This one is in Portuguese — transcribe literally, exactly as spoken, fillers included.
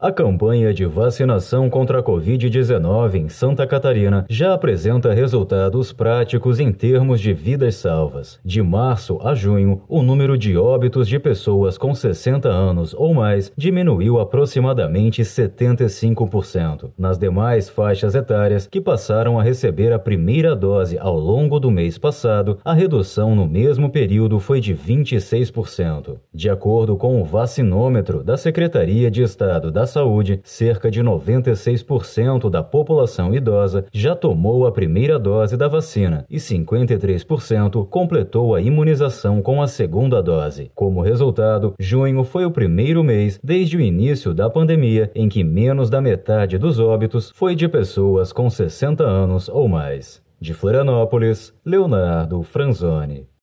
A campanha de vacinação contra a covid dezenove em Santa Catarina já apresenta resultados práticos em termos de vidas salvas. De março a junho, o número de óbitos de pessoas com sessenta anos ou mais diminuiu aproximadamente setenta e cinco por cento. Nas demais faixas etárias que passaram a receber a primeira dose ao longo do mês passado, a redução no mesmo período foi de vinte e seis por cento. De acordo com o vacinômetro da Secretaria de Estado da Saúde, cerca de noventa e seis por cento da população idosa já tomou a primeira dose da vacina e cinquenta e três por cento completou a imunização com a segunda dose. Como resultado, junho foi o primeiro mês desde o início da pandemia em que menos da metade dos óbitos foi de pessoas com sessenta anos ou mais. De Florianópolis, Leonardo Franzoni.